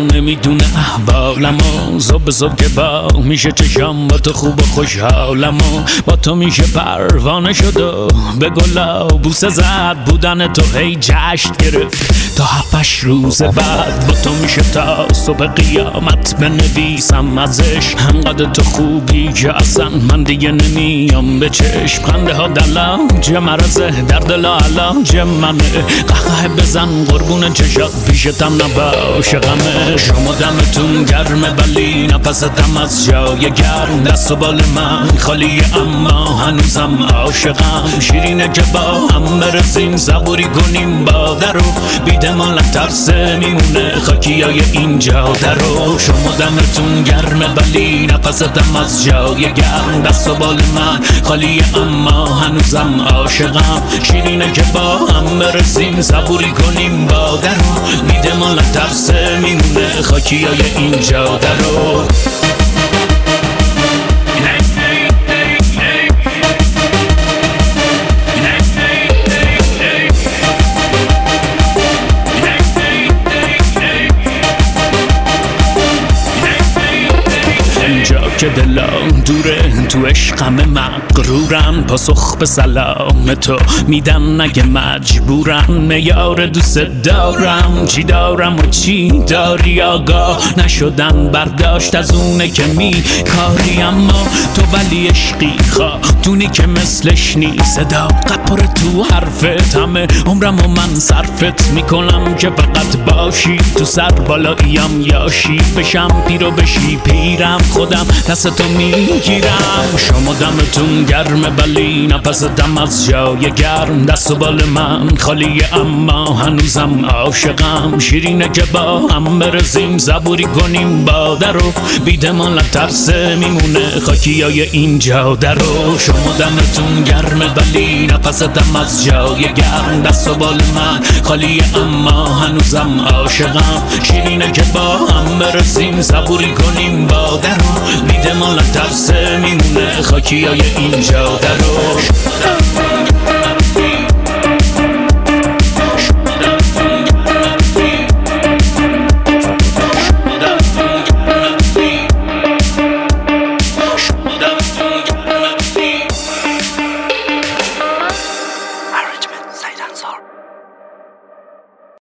نمیدونه احوالمو، صبح صبح که با میشه چشم با تو خوب و خوشحالمو، با تو میشه پروانه شد و به گلا بوسه زد، بودن تو هی جشن گرفت تا 7-8 روز بعد، با تو میشه تا صبح قیامت بنویسم ازش، همقدر تو خوبی که اصلا من دیگه نمیام به چشم، خنده ها دلاج مرزه در دل علاج منه، قهقه بزن قربون چشات پیشتم نباشه غمه، شما دمتون گرمه ولی نفستم از جای گرم، دست و بال من خالیه اما هنوزم عاشقم، شیرینه که با هم برسیم صبوری کنیم با درو، بیده مال ترس میمونه خاکی های این جاده رو، شما دمتون گرمه ولی نفستم از جای گرم، دست و بال من خالیه اما هنوزم عاشقم، شیرینه که با هم برسیم صبوری کنیم با درو، بیده مال ترس میمونه خاکی های این جاده رو. که دلم دوره تو عشقم مغرورم، پاسخ به سلام تو میدم نگه مجبورم، میار دوست دارم، چی دارم و چی داری آگاه نشدن برداشت از اونه که کاری، اما تو ولی عشقی خاتونی که مثلش نیست، صداقت پر تو حرفت، همه عمرم و من صرفت میکنم که فقط باشی تو سر بالاییم، یاشی بشم پیر و بشی پیرم، خودم دست تو میگیرم، شما دمتون گرمه ولی نفستم از جای گرم، دست و بال من خالیه اما هنوزم عاشقم، شیرینه که با هم برسیم صبوری کنیم با درو، بیده مال ترس میمونه خاکی های این جاده رو، شما دمتون گرمه ولی نفستم از جای گرم، دست و بال من خالیه اما هنوزم عاشقم، شیرینه که با هم برسیم صبوری کنیم با درو، بیده مال ترس میمونه خاکی های این جاده رو.